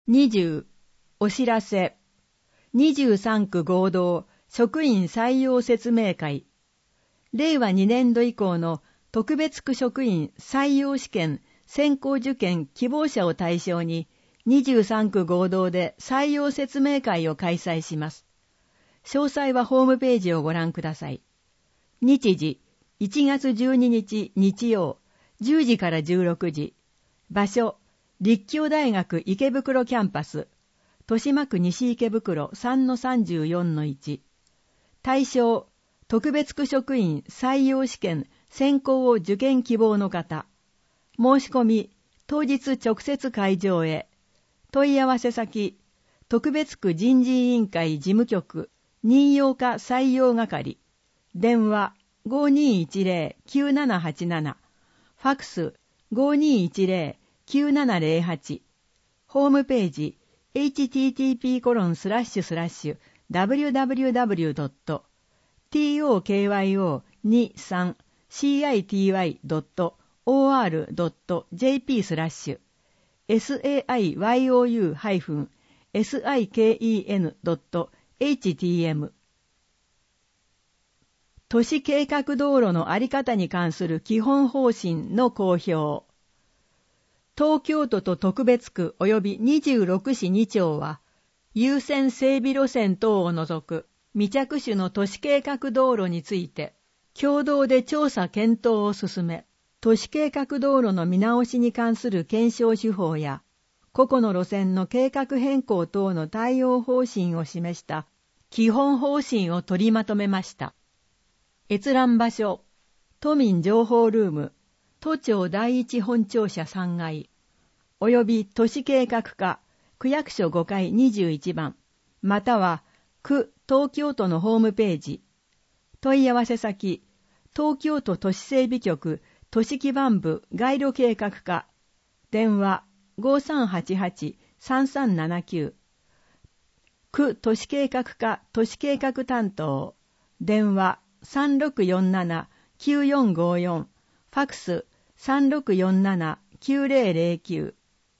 20、お知らせ。23区合同職員採用説明会。令和2年度以降の特別区職員採用試験先行受験希望者を対象に23区合同で採用説明会を開催します。詳細はホームページをご覧ください。日時、1月12日日曜、10時から16時。場所、立教大学池袋キャンパス。豊島区西池袋 3-34-1。対象、特別区職員採用試験先行を受験希望の方。申し込み、当日直接会場へ。問い合わせ先、特別区人事委員会事務局、任用課採用係。電話、5210-9787。ファクス、5210-9708。ホームページ、http://www.tokyo-city.or.jp/siken.htm。都市計画道路のあり方に関する基本方針の公表。東京都と特別区及び26市2町は、優先整備路線等を除く未着手の都市計画道路について、共同で調査検討を進め、都市計画道路の見直しに関する検証手法や、個々の路線の計画変更等の対応方針を示した基本方針を取りまとめました。閲覧場所、都民情報ルーム、都庁第一本庁舎3階、および都市計画課、区役所5階21番、または区東京都のホームページ。問い合わせ先、東京都都市整備局都市基盤部街路計画課。電話5388-3379。区都市計画課都市計画担当。電話3647-9454。ファクス3647-9009。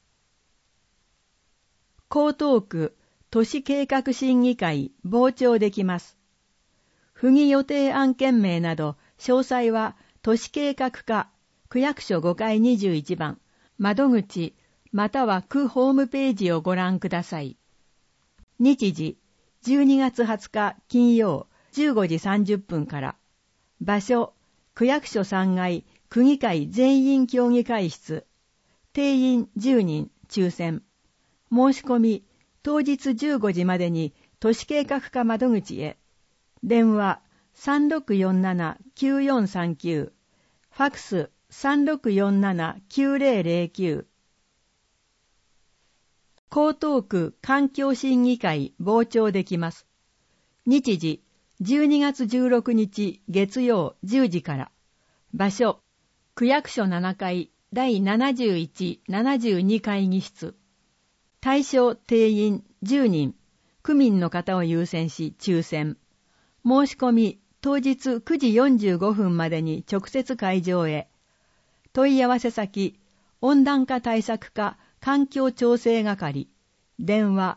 江東区都市計画審議会傍聴できます。不義予定案件名など詳細は都市計画課区役所5階21番窓口または区ホームページをご覧ください。日時12月20日金曜15時30分から。場所区役所3階区議会全員協議会室。定員10人抽選。申し込み当日15時までに都市計画課窓口へ。電話3647-9439。ファクス3647-9009。江東区環境審議会傍聴できます。日時12月16日月曜10時から。場所区役所7階第71-72会議室。対象定員10人、区民の方を優先し抽選。申し込み当日9時45分までに直接会場へ。問い合わせ先、温暖化対策課環境調整係。電話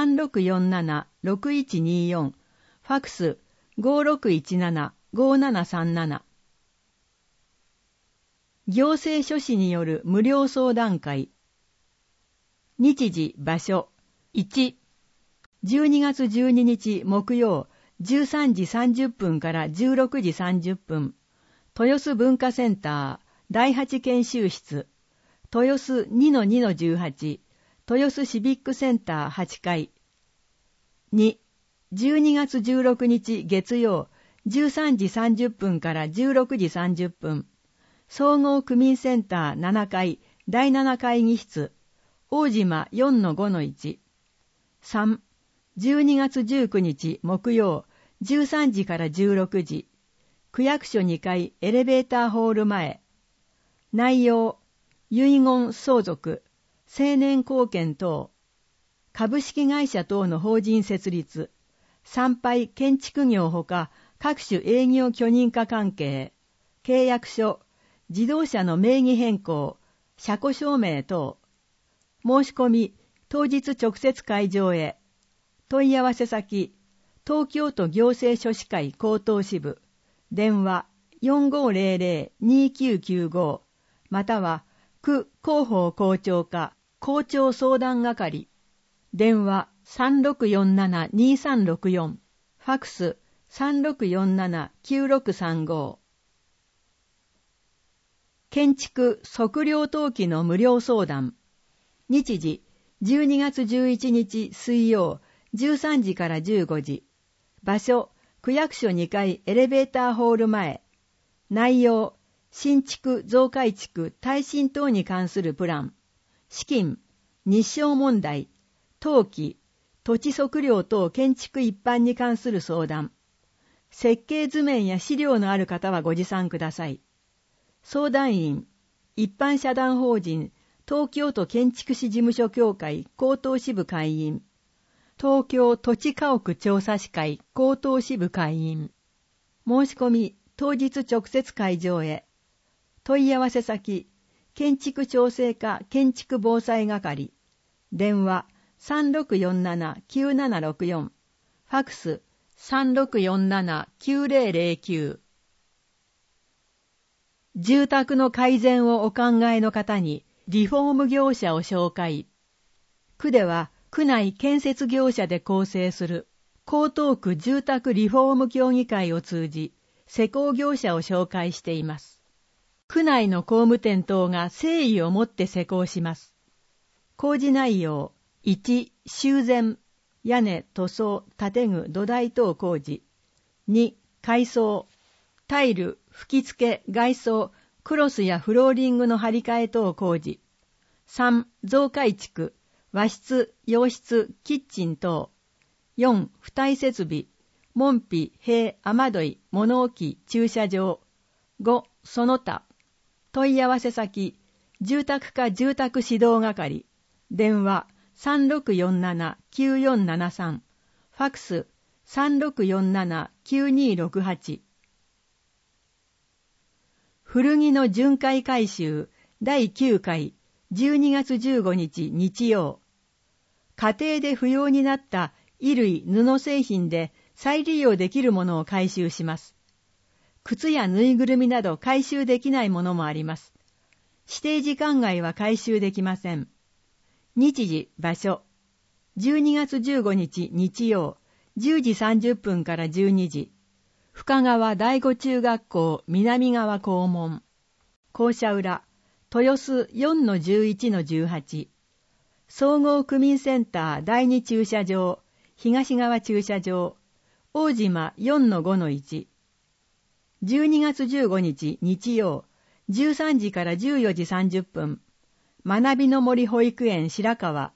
3647-6124。ファクス5617-5737。行政書士による無料相談会。日時場所1、12月12日木曜13時30分から16時30分。豊洲文化センター第8研修室。豊洲 2-2-18。豊洲シビックセンター8階。2、12月16日月曜13時30分から16時30分。総合区民センター7階第7会議室。大島 4-5-1。3、12月19日木曜13時から16時。区役所2階エレベーターホール前。内容、遺言相続、青年貢献等、株式会社等の法人設立、参拝建築業ほか各種営業許認可関係、契約書、自動車の名義変更、車庫証明等。申し込み当日直接会場へ。問い合わせ先、東京都行政書士会高等支部、電話 4500-2995 または区広報校長課校長相談係、電話 3647-2364、ファクス 3647-9635。建築測量登記の無料相談。日時12月11日水曜13時から15時。場所区役所2階エレベーターホール前。内容新築増改築耐震等に関するプラン。資金日照問題登記土地測量等建築一般に関する相談。設計図面や資料のある方はご持参ください。相談員、一般社団法人、東京都建築士事務所協会高等支部会員、東京土地家屋調査士会高等支部会員。申し込み、当日直接会場へ。問い合わせ先、建築調整課建築防災係、電話3647-9764、ファクス3647-9009。住宅の改善をお考えの方にリフォーム業者を紹介。区では区内建設業者で構成する江東区住宅リフォーム協議会を通じ施工業者を紹介しています。区内の工務店等が誠意を持って施工します。工事内容1、修繕、屋根、塗装、建具、土台等工事。2、改装、タイル、吹き付け、外装、クロスやフローリングの張り替え等工事。3、増改築、和室、洋室、キッチン等。4、付帯設備、門扉、塀、雨どい、物置、駐車場。5、その他。問い合わせ先、住宅課住宅指導係。電話3647-9473。ファクス3647-9268。古着の巡回回収第9回12月15日日曜。家庭で不要になった衣類・布製品で再利用できるものを回収します。靴やぬいぐるみなど回収できないものもあります。指定時間外は回収できません。日時、場所。12月15日日曜10時30分から12時。深川第五中学校南側校門。校舎裏、豊洲 4-11-18。総合区民センター第二駐車場、東側駐車場、大島 4-5-1。12月15日日曜、13時から14時30分。学びの森保育園白川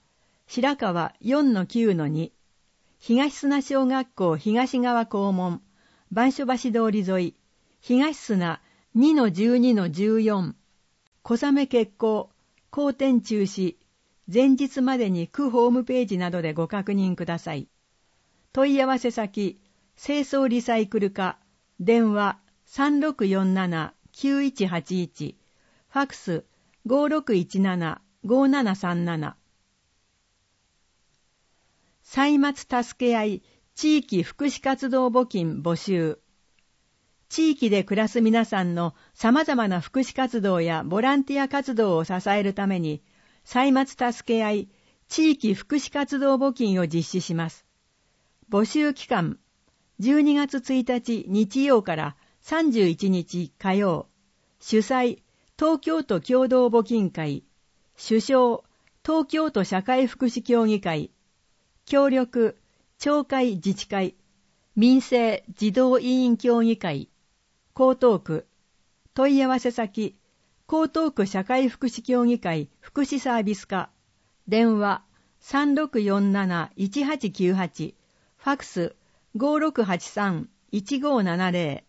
4-9-2。東砂小学校東側校門。番所橋通り沿い、東砂 2-12-14。小雨決行、後転中止、前日までに区ホームページなどでご確認ください。問い合わせ先、清掃リサイクル課、電話3647-9181、ファクス5617-5737。歳末助け合い地域福祉活動募金募集。地域で暮らす皆さんの様々な福祉活動やボランティア活動を支えるために、歳末助け合い地域福祉活動募金を実施します。募集期間、12月1日日曜から31日火曜。主催、東京都共同募金会。主賞、東京都社会福祉協議会。協力、町会自治会。民生児童委員協議会。江東区。問い合わせ先、江東区社会福祉協議会福祉サービス課。電話3647-1898。ファクス5683-1570。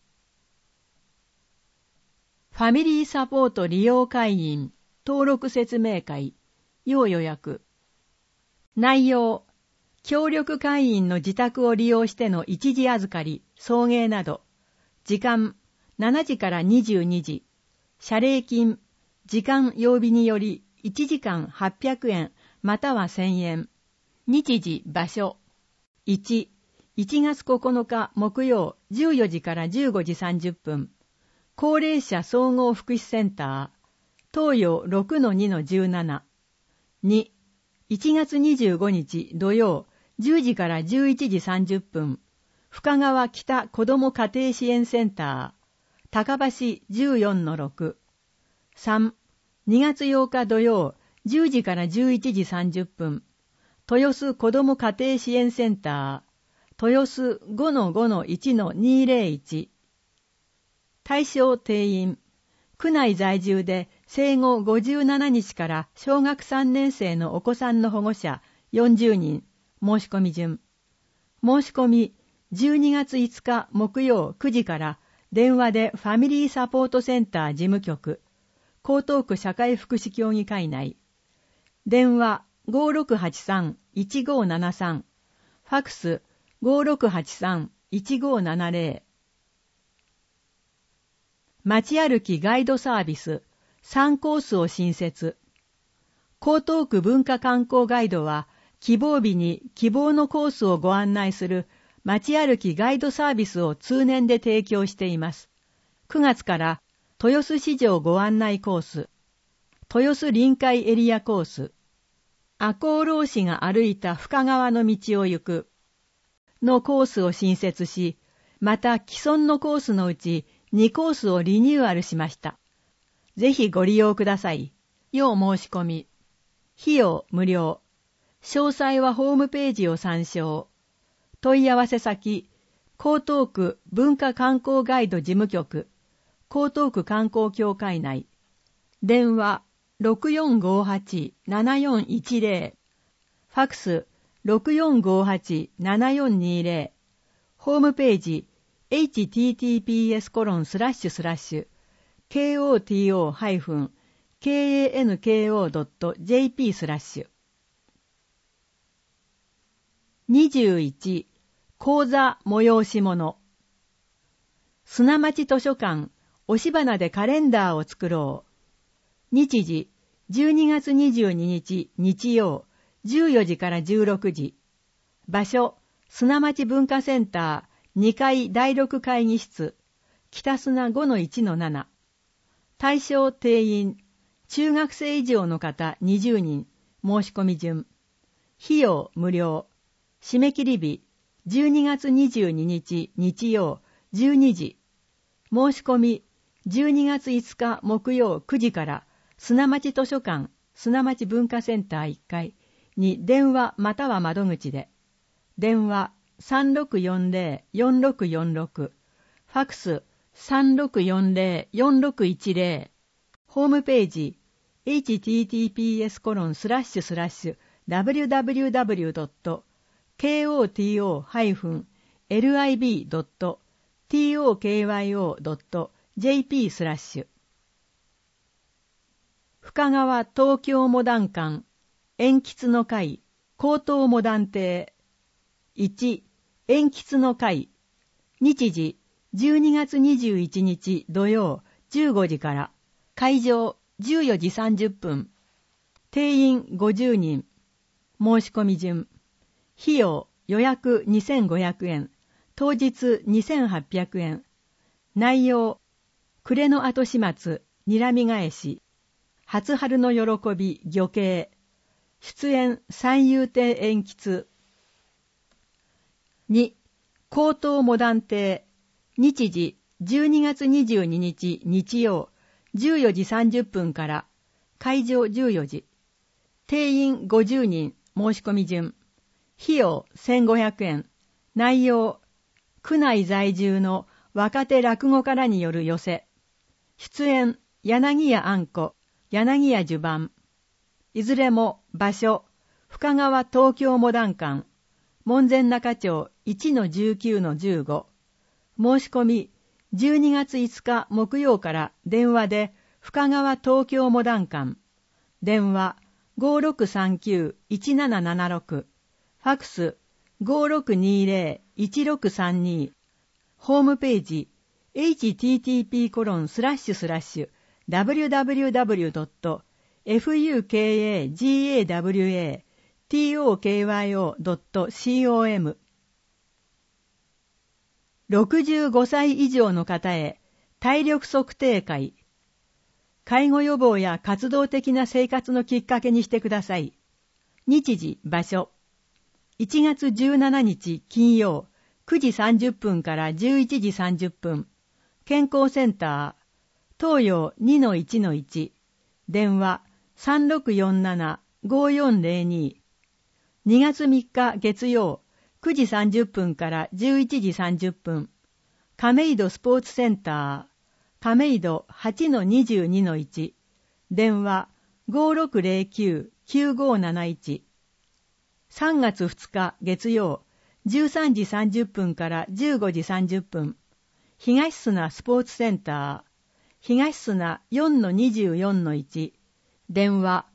ファミリーサポート利用会員登録説明会要予約。内容、協力会員の自宅を利用しての一時預かり、送迎など。時間7時から22時。謝礼金、時間曜日により1時間800円または1000円。日時、場所。1、1月9日木曜14時から15時30分。高齢者総合福祉センター。東洋 6-2-17。2、1月25日土曜10時から11時30分。深川北子ども家庭支援センター。高橋 14-6。3、2月8日土曜10時から11時30分。豊洲子ども家庭支援センター。豊洲 5-5-1-201。対象定員。区内在住で生後57日から小学3年生のお子さんの保護者40人。申し込み順。申し込み12月5日木曜9時から電話でファミリーサポートセンター事務局。江東区社会福祉協議会内。電話 5683-1573。ファクス 5683-1570。街歩きガイドサービス3コースを新設。江東区文化観光ガイドは希望日に希望のコースをご案内する街歩きガイドサービスを通年で提供しています。9月から豊洲市場ご案内コース、豊洲臨海エリアコース、赤穂浪士が歩いた深川の道を行くのコースを新設し、また既存のコースのうち2コースをリニューアルしました。ぜひご利用ください。要申し込み。費用無料。詳細はホームページを参照。問い合わせ先、江東区文化観光ガイド事務局、江東区観光協会内。電話 6458-7410。ファクス 6458-7420。ホームページ https://koto-kanko.jp/ 21. 講座催し物。砂町図書館押し花でカレンダーを作ろう。日時12月22日日曜14時から16時。場所砂町文化センター2階第6会議室北砂 5-1-7。対象定員中学生以上の方20人。申し込み順。費用無料。締め切り日12月22日日曜12時。申し込み12月5日木曜9時から砂町図書館砂町文化センター1階に電話または窓口で。電話 3640-4646。ファクス 3640-4610。ホームページ https://www.koto-lib.tokyo.jp/ 深川東京モダン館縁吉の会江東モダン亭。1、縁吉の会。日時12月21日土曜15時から。会場14時30分。定員50人。申し込み順。費用予約2500円。当日2800円。内容暮れの後始末、睨み返し。初春の喜び、漁系。出演三遊亭縁吉。2、江東モダン亭。日時12月22日日曜14時30分から。会場14時。定員50人。申し込み順。費用1500円。内容区内在住の若手落語家らによる寄せ。出演柳家あんこ、柳家襦袢。いずれも場所深川東京モダン館門前仲町 1-19-15。申し込み12月5日木曜から電話で深川東京モダン館。電話 5639-1776。ファクス 5620-1632。ホームページ http://www.koto-lib.tokyo fukagawa.tokyo.com。65歳以上の方へ体力測定会。介護予防や活動的な生活のきっかけにしてください。日時、場所。1月17日金曜9時30分から11時30分。健康センター、東洋 2-1-1。電話 3647-5402。2月3日月曜9時30分から11時30分。亀戸スポーツセンター、亀戸 8-22-1。電話 5609-9571。3月2日月曜13時30分から15時30分。東砂スポーツセンター、東砂 4-24-1。電話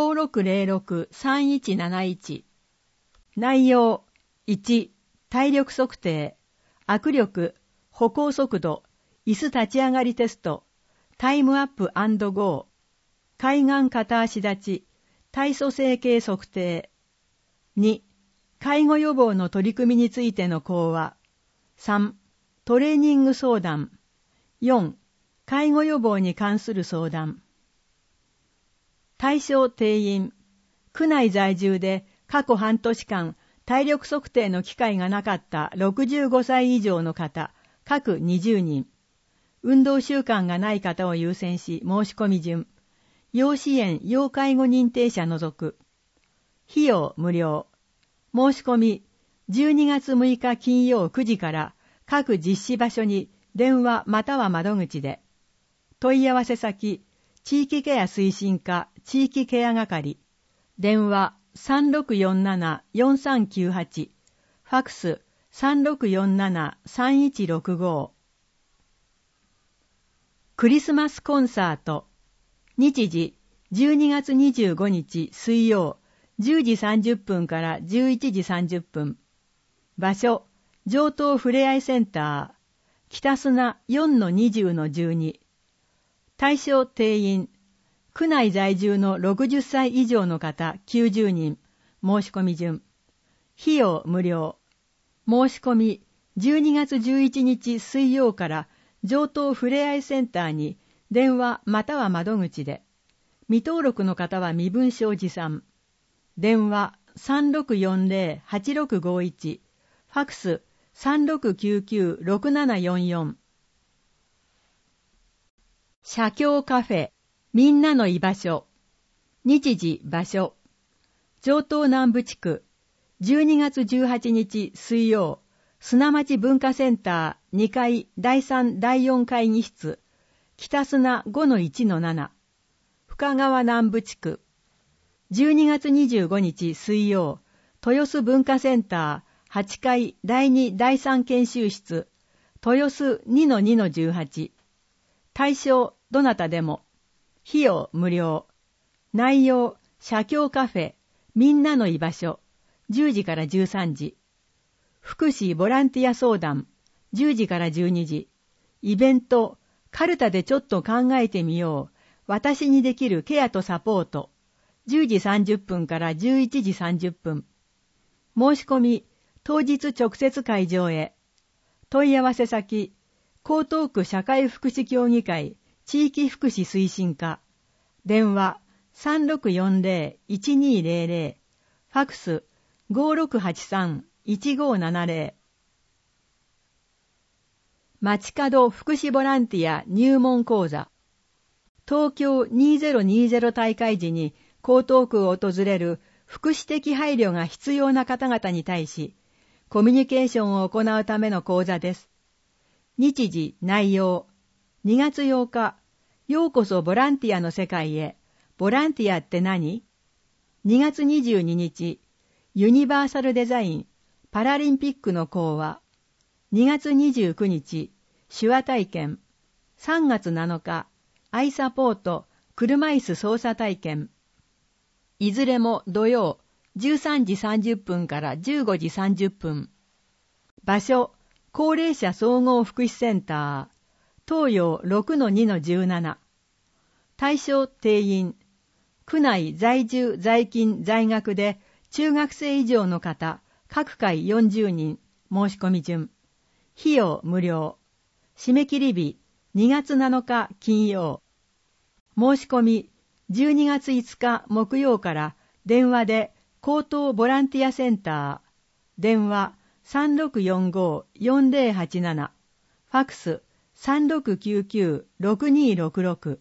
5606-3171。内容1、体力測定、握力、歩行速度、椅子立ち上がりテスト、タイムアップ&ゴー、海岸片足立ち、体組成計測定。2、介護予防の取り組みについての講話。3、トレーニング相談。4、介護予防に関する相談。対象定員。区内在住で過去半年間体力測定の機会がなかった65歳以上の方、各20人。運動習慣がない方を優先し申し込み順。要支援・要介護認定者除く。費用無料。申し込み、12月6日金曜9時から各実施場所に電話または窓口で。問い合わせ先、地域ケア推進課地域ケア係。電話3647-4398。ファクス3647-3165。クリスマスコンサート。日時、12月25日水曜、10時30分から11時30分。場所、上東ふれあいセンター、北砂 4-20-12。対象定員、区内在住の60歳以上の方90人。申し込み順。費用無料。申し込み、12月11日水曜から上東ふれあいセンターに電話または窓口で。未登録の方は身分証持参。電話3640-8651。ファクス3699-6744。社協カフェ、みんなの居場所。日時、場所。上東南部地区、12月18日水曜、砂町文化センター2階第3第4会議室、北砂 5-1-7。深川南部地区、12月25日水曜、豊洲文化センター8階第2第3研修室、豊洲 2-2-18。対象、どなたでも。費用無料。内容、社協カフェ、みんなの居場所、10時から13時。福祉ボランティア相談、10時から12時。イベント、カルタでちょっと考えてみよう。私にできるケアとサポート。10時30分から11時30分。申し込み、当日直接会場へ。問い合わせ先、江東区社会福祉協議会地域福祉推進課。電話3640-1200。ファクス5683-1570。街角福祉ボランティア入門講座。東京2020大会時に江東区を訪れる福祉的配慮が必要な方々に対し、コミュニケーションを行うための講座です。日時、内容。2月8日、ようこそボランティアの世界へ。ボランティアって何？ 2 月22日、ユニバーサルデザイン、パラリンピックの講話。2月29日、手話体験。3月7日、アイサポート、車椅子操作体験。いずれも土曜、13時30分から15時30分。場所、高齢者総合福祉センター、東洋 6-2-17。対象定員、 区内在住在勤在学で中学生以上の方、各回40人、申し込み順。費用無料。締め切り日、2月7日金曜。申し込み、12月5日木曜から電話で高等ボランティアセンター。電話 3645-4087。ファクス 3699-6266。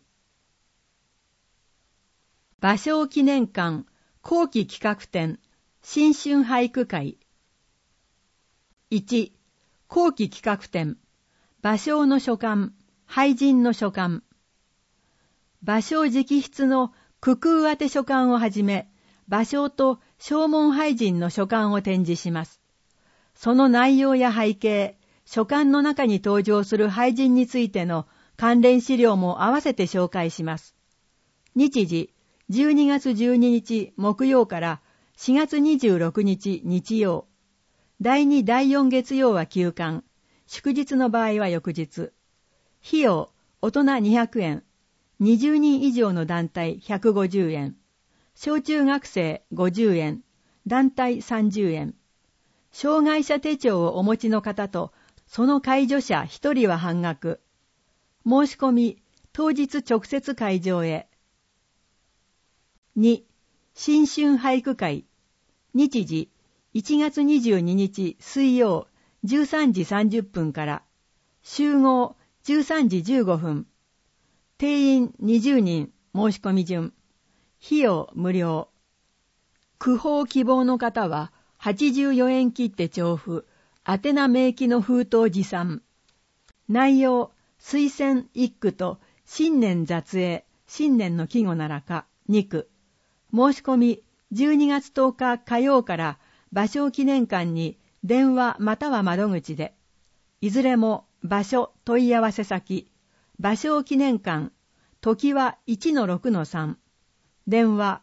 芭蕉記念館後期企画展新春俳句会。1、後期企画展芭蕉の書簡、俳人の書簡。芭蕉直筆の九空宛て書簡をはじめ、芭蕉と正門俳人の書簡を展示します。その内容や背景、書簡の中に登場する俳人についての関連資料も合わせて紹介します。日時、12月12日木曜から4月26日日曜。第2、第4月曜は休館。祝日の場合は翌日。費用、大人200円。20人以上の団体150円。小中学生50円。団体30円。障害者手帳をお持ちの方と、その介助者1人は半額。申し込み、当日直接会場へ。2、新春俳句会。日時、1月22日水曜13時30分から。集合13時15分。定員20人、申し込み順。費用無料。句法希望の方は84円切って徴付。宛名明記の封筒持参。内容、推薦一句と新年雑詠、新年の季語ならか2句。申し込み12月10日火曜から芭蕉記念館に電話または窓口で。いずれも場所問い合わせ先。芭蕉記念館、時は 1-6-3。電話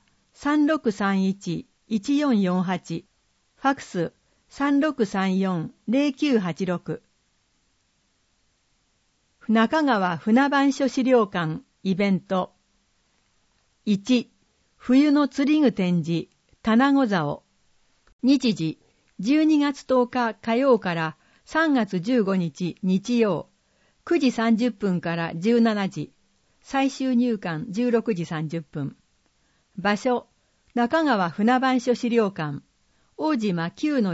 3631-1448。ファクス 3634-0986。中川船番所資料館イベント。1、冬の釣り具展示、棚子竿。日時、12月10日火曜から3月15日日曜。9時30分から17時。最終入館16時30分。場所、中川船番所資料館。大島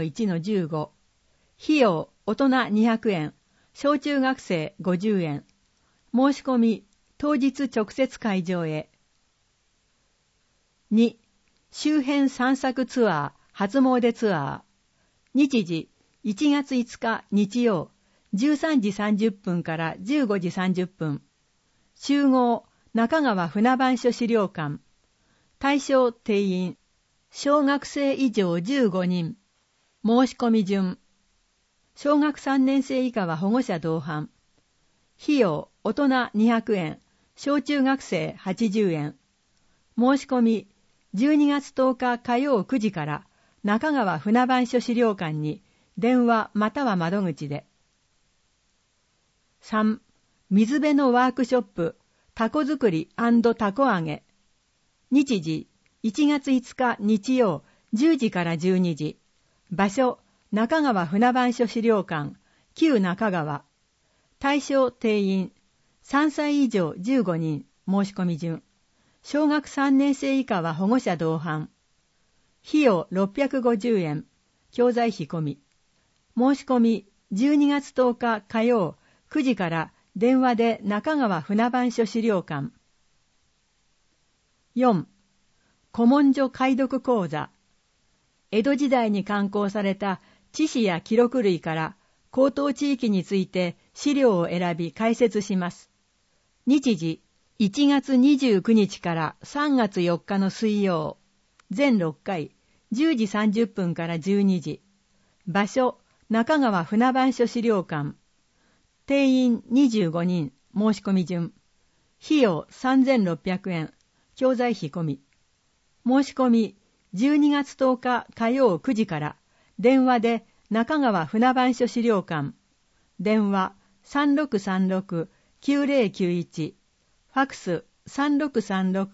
9-1-15。費用、大人200円。小中学生50円。申し込み、当日直接会場へ。2、周辺散策ツアー、初詣ツアー。日時、1月5日日曜、13時30分から15時30分。集合、中川船番所資料館。対象定員、小学生以上15人。申し込み順。小学3年生以下は保護者同伴。費用、大人200円。小中学生80円。申し込み、12月10日火曜9時から中川船番所資料館に電話または窓口で。3、水辺のワークショップ、タコ作り&タコ揚げ。日時、1月5日日曜10時から12時。場所、中川船番所資料館、旧中川。対象定員、3歳以上15人、申し込み順。小学3年生以下は保護者同伴。費用650円、教材費込み。申し込み、12月10日火曜9時から電話で中川船番所資料館。4、古文書解読講座。江戸時代に刊行された知史や記録類から江東地域について資料を選び解説します。日時、1月29日から3月4日の水曜。全6回、10時30分から12時。場所、中川船番所資料館。定員25人、申し込み順。費用3600円、教材費込み。申し込み、12月10日火曜9時から電話で中川船番所資料館。電話 3636-9091。ファクス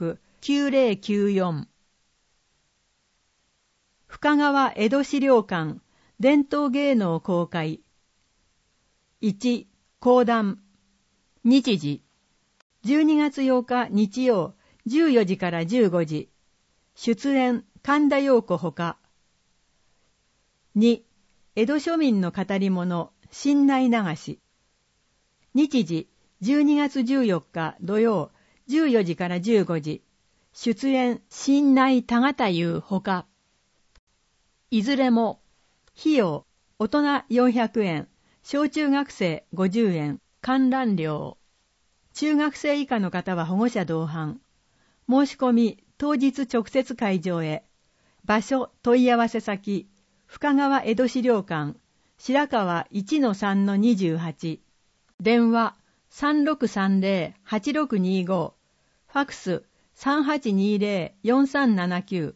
9094。深川江戸資料館伝統芸能公開。1、講談。日時。12月8日日曜14時から15時。出演神田陽子ほか。2、江戸庶民の語り物新内流し。日時12月14日土曜14時から15時。出演新内田形優ほか。いずれも費用大人400円、小中学生50円、観覧料。中学生以下の方は保護者同伴。申し込み当日直接会場へ。場所問い合わせ先深川江戸資料館白川 1-3-28。電話 3630-8625。ファクス 3820-4379。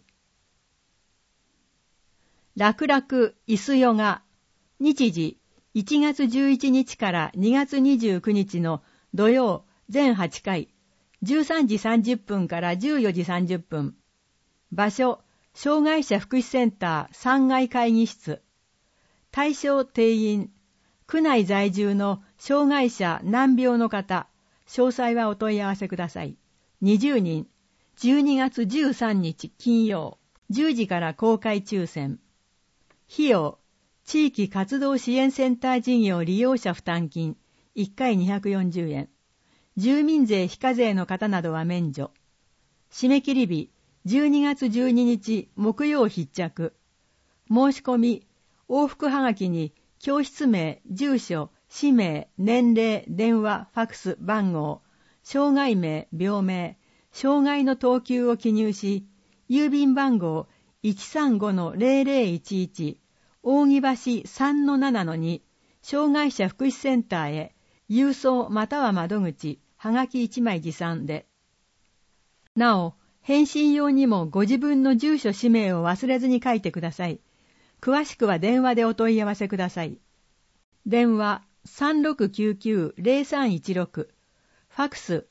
楽々椅子ヨガ。日時1月11日から2月29日の土曜全8回。13時30分から14時30分。場所、障害者福祉センター3階会議室。対象定員、区内在住の障害者難病の方。詳細はお問い合わせください。20人。12月13日金曜。10時から公開抽選。費用、地域活動支援センター事業利用者負担金、1回240円。住民税非課税の方などは免除。締め切り日、12月12日木曜必着。申し込み、往復はがきに、教室名、住所、氏名、年齢、電話、ファクス、番号、障害名、病名、障害の等級を記入し、郵便番号 135-0011、扇橋 3-7-2、障害者福祉センターへ、郵送または窓口、はがき1枚持参で。なお、返信用にもご自分の住所氏名を忘れずに書いてください。詳しくは電話でお問い合わせください。電話 3699-0316。ファクス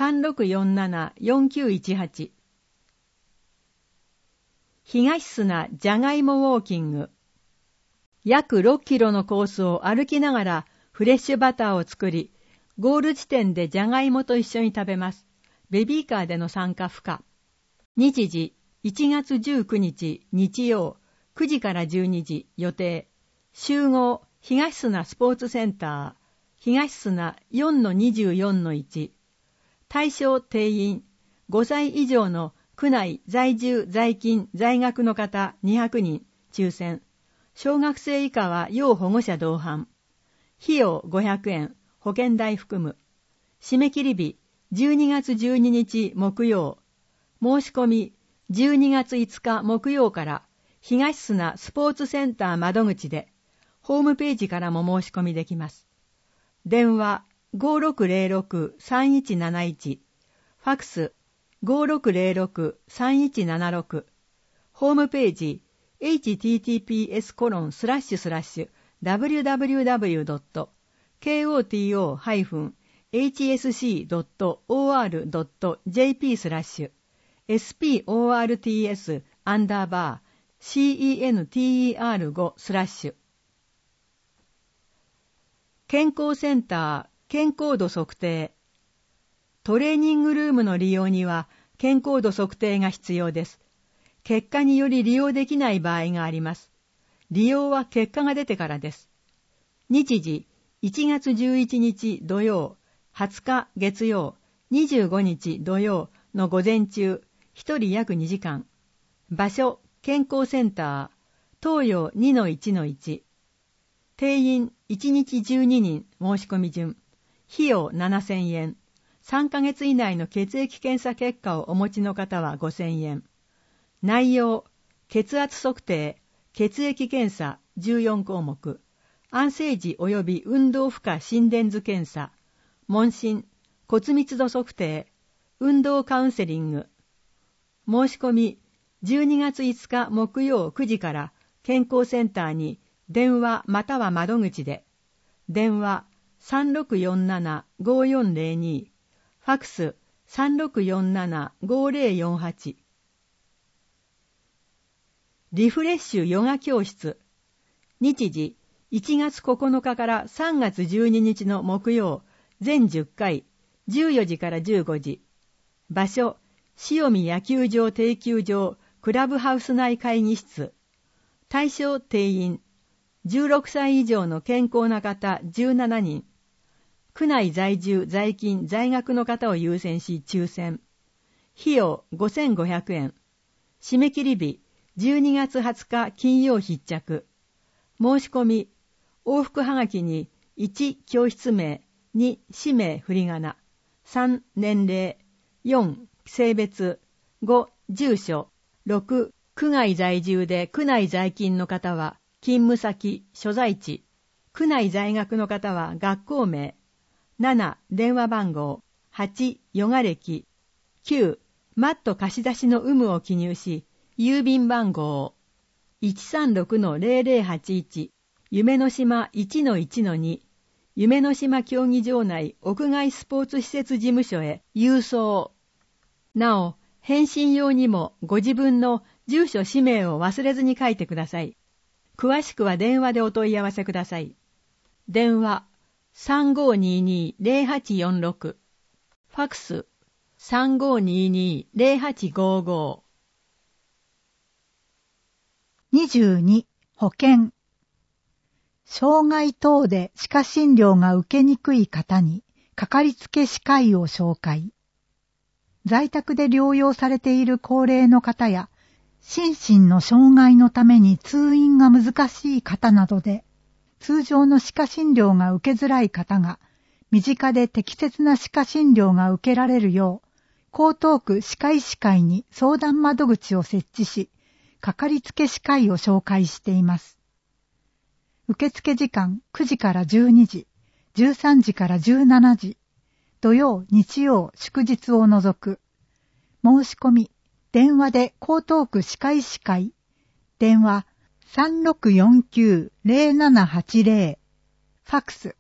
3647-4918。東砂じゃがいもウォーキング。約6キロのコースを歩きながらフレッシュバターを作り、ゴール地点でじゃがいもと一緒に食べます。ベビーカーでの参加不可。日時1月19日日曜9時から12時予定。集合東砂スポーツセンター東砂 4-24-1。対象定員5歳以上の区内在住在勤在学の方200人抽選。小学生以下は要保護者同伴。費用500円。保険代含む。締め切り日、12月12日木曜。申し込み、12月5日木曜から、東砂スポーツセンター窓口で、ホームページからも申し込みできます。電話、5606-3171。ファクス、5606-3176。ホームページ、https://www.koto-hsc.or.jp/sports-center5/健康センター健康度測定。トレーニングルームの利用には健康度測定が必要です。結果により利用できない場合があります。利用は結果が出てからです。日時1月11日土曜、20日月曜、25日土曜の午前中、1人約2時間。場所、健康センター、東洋 2-1-1。定員1日12人申し込み順。費用7000円。3ヶ月以内の血液検査結果をお持ちの方は5000円。内容、血圧測定、血液検査14項目、安静時及び運動負荷心電図検査、問診、骨密度測定、運動カウンセリング。申し込み、12月5日木曜9時から健康センターに電話または窓口で、電話 3647-5402、ファクス 3647-5048。リフレッシュヨガ教室。日時1月9日から3月12日の木曜、全10回、14時から15時。場所、塩見野球場定休場クラブハウス内会議室。対象定員、16歳以上の健康な方17人。区内在住、在勤、在学の方を優先し抽選。費用5500円。締め切り日、12月20日金曜必着。申し込み、往復はがきに1、教室名、2、氏名振り仮名、3、年齢、4、性別、5、住所、6、区外在住で区内在勤の方は勤務先、所在地、区内在学の方は学校名、7、電話番号、8、ヨガ歴、9、マット貸し出しの有無を記入し、郵便番号 136-0081 夢の島 1-1-2 夢の島競技場内屋外スポーツ施設事務所へ郵送。なお、返信用にもご自分の住所氏名を忘れずに書いてください。詳しくは電話でお問い合わせください。電話 3522-0846 ファクス 3522-0855。 22. 保険。障害等で歯科診療が受けにくい方に、かかりつけ歯科医を紹介。在宅で療養されている高齢の方や、心身の障害のために通院が難しい方などで、通常の歯科診療が受けづらい方が、身近で適切な歯科診療が受けられるよう、江東区歯科医師会に相談窓口を設置し、かかりつけ歯科医を紹介しています。受付時間9時から12時、13時から17時、土曜、日曜、祝日を除く。申し込み、電話で江東区歯科医師会、電話 3649-0780、ファクス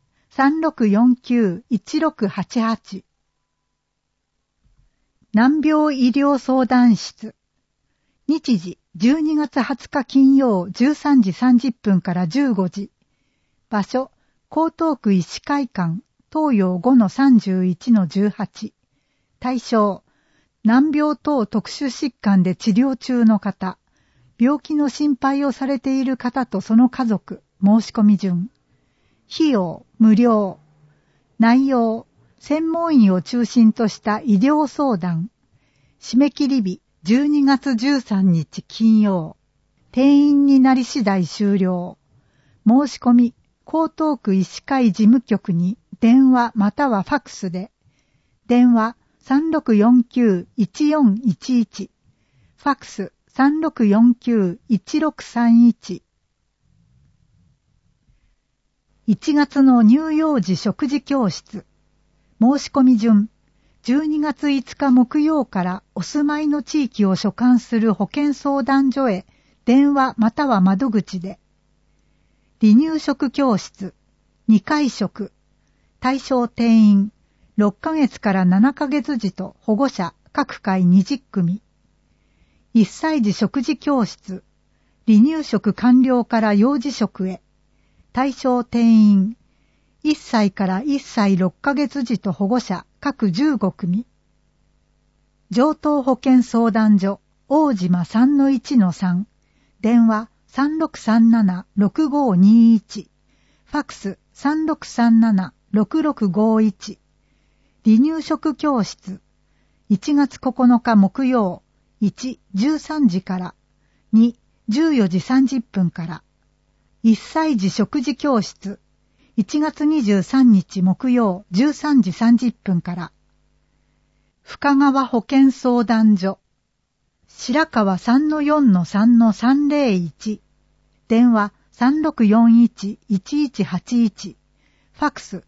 3649-1688。難病医療相談室。日時12月20日金曜13時30分から15時。場所、江東区医師会館、東洋 5-31-18。対象、難病等特殊疾患で治療中の方、病気の心配をされている方とその家族、申し込み順。費用、無料。内容、専門医を中心とした医療相談。締め切り日、12月13日金曜。定員になり次第終了。申し込み、江東区医師会事務局に電話またはファクスで。電話3649-1411。ファクス3649-1631。1月の乳幼児食事教室。申し込み順。12月5日木曜からお住まいの地域を所管する保健相談所へ電話または窓口で。離乳食教室。2回食。対象定員。6ヶ月から7ヶ月児と保護者各回20組。1歳児食事教室。離乳食完了から幼児食へ。対象定員。1歳から1歳6ヶ月児と保護者各15組。上東保健相談所大島 3-1-3。電話3637-6521。ファクス3637-6651。離乳食教室。1月9日木曜。1、13時から。2、14時30分から。1歳児食事教室。1月23日木曜13時30分から。深川保健相談所。白川 3-4-3-301。電話3641-1181。ファクス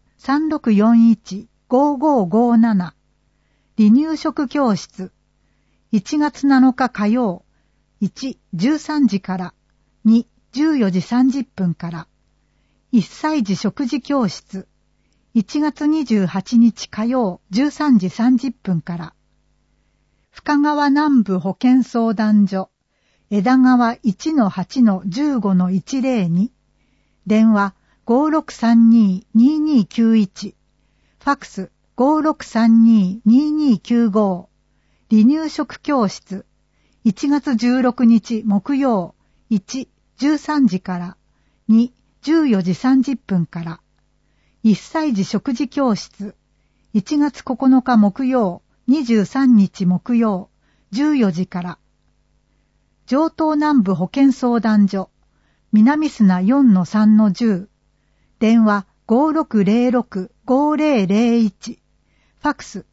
3641-5557。離乳食教室。1月7日火曜。1、13時から。2、14時30分から。1歳児食事教室。 1月28日火曜13時30分から、深川南部保健相談所、枝川 1-8-15-102、電話5632-2291、ファクス5632-2295、離乳食教室、1月16日木曜、1、13時から、2、14時30分から、1歳児食事教室、1月9日木曜、23日木曜、14時から、城東南部保健相談所、南砂 4-3-10、電話5606-5001、ファクス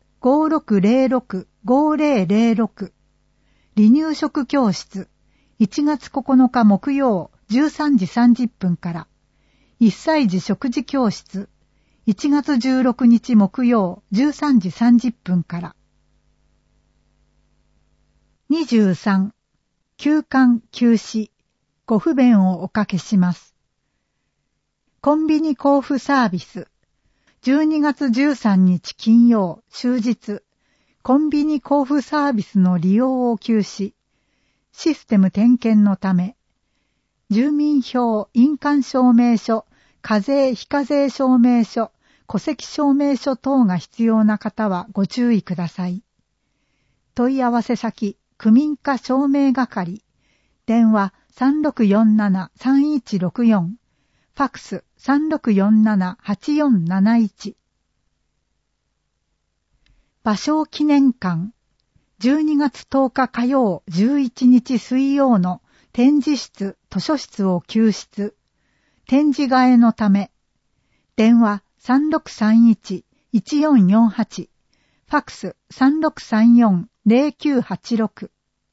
5606-5006、離乳食教室、1月9日木曜13時30分から、1歳児食事教室、1月16日木曜13時30分から。23、休館休止、ご不便をおかけします。コンビニ交付サービス、12月13日金曜終日、コンビニ交付サービスの利用を休止、システム点検のため、住民票、印鑑証明書、課税非課税証明書、戸籍証明書等が必要な方はご注意ください。問い合わせ先、区民課証明係、電話3647-3164、ファクス3647-8471。芭蕉記念館、12月10日火曜11日水曜の展示室、図書室を休室、展示替えのため、電話3631-1448、ファクス3634-0986。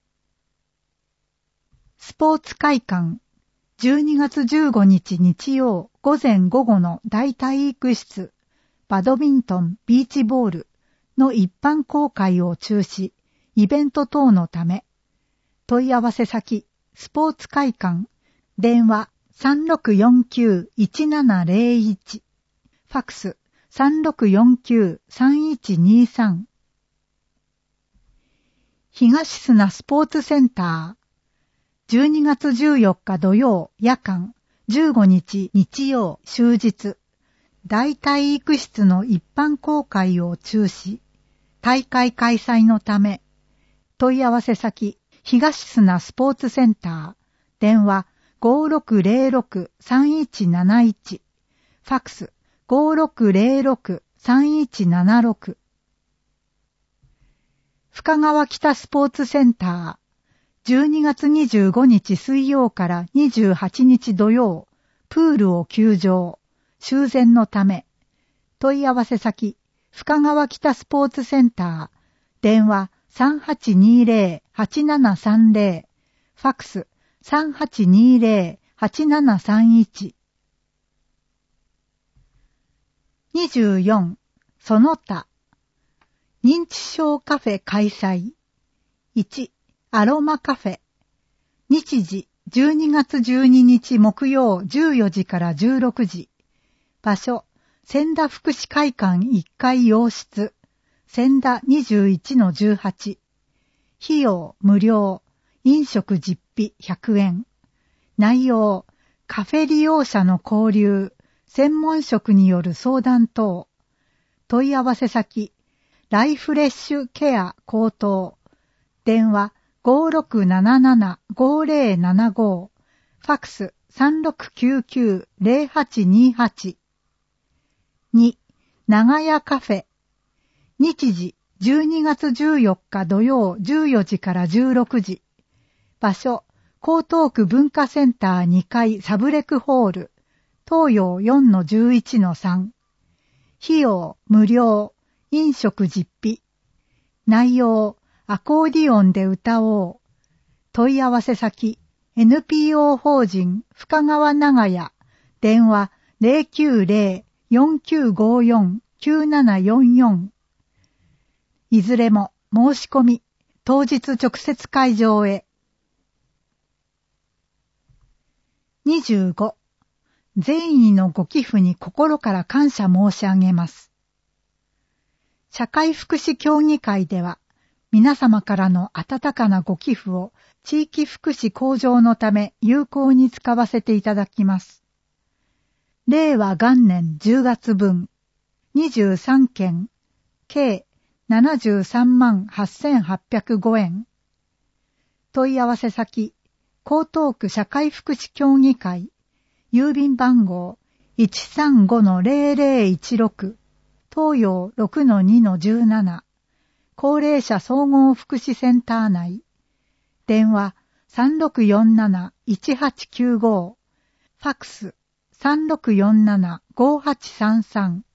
スポーツ会館、12月15日日曜午前午後の大体育室、バドミントン、ビーチボールの一般公開を中止、イベント等のため、問い合わせ先、スポーツ会館、電話3649-1701、ファクス3649-3123。東砂スポーツセンター、12月14日土曜夜間、15日日曜終日、大体育室の一般公開を中止、大会開催のため、問い合わせ先、東砂スポーツセンター、電話5606-3171、ファクス5606-3176。深川北スポーツセンター、12月25日水曜から28日土曜、プールを休場、修繕のため、問い合わせ先、深川北スポーツセンター、電話3820-8730、ファクス3820-8731。24、その他、認知症カフェ開催。1、アロマカフェ。日時、12月12日木曜14時から16時。場所、千田福祉会館1階洋室。千田 21-18。費用無料。飲食実費100円。内容、カフェ利用者の交流、専門職による相談等。問い合わせ先、ライフレッシュケア高等。電話5677-5075。ファクス3699-0828。2、長屋カフェ。日時、12月14日土曜14時から16時。場所、江東区文化センター2階サブレクホール。東洋 4-11-3。費用無料。飲食実費。内容、アコーディオンで歌おう。問い合わせ先、NPO 法人深川長屋。電話090-4954-9744。いずれも申し込み、当日直接会場へ。25、 善意のご寄付に心から感謝申し上げます。社会福祉協議会では、皆様からの温かなご寄付を地域福祉向上のため有効に使わせていただきます。令和元年10月分、23件、計73万8805円。問い合わせ先、江東区社会福祉協議会、郵便番号 135-0016、東洋 6-2-17、高齢者総合福祉センター内、電話 3647-1895、ファクス 3647-5833、